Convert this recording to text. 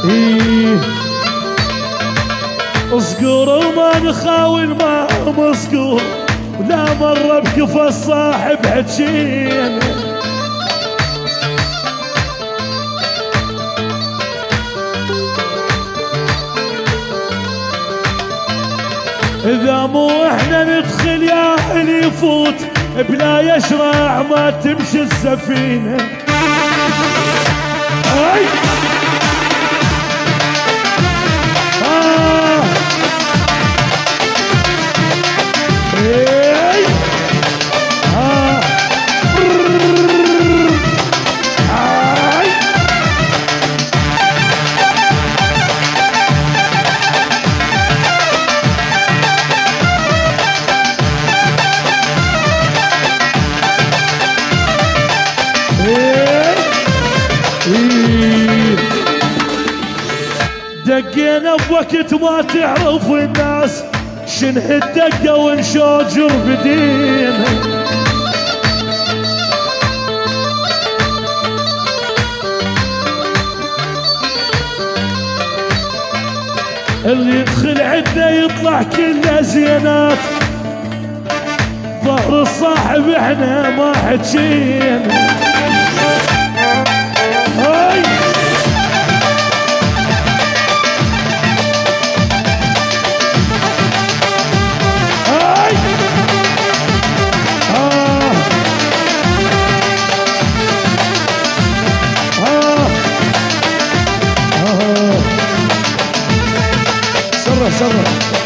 إيه اصقر وما نخاون ما مصقور، ولا مرة بكفى الصاحب حجين. إذا مو إحنا ندخل يا أهل يفوت، بلا يشرع ما تمشي السفينة. أي أي دقينا بوقت ما تعرف الناس، شنه الدقة ونشوجر بدينا. اللي يدخل عندنا يطلع كله زينات، ظهر الصاحب احنا ما حجينا. هاي سرة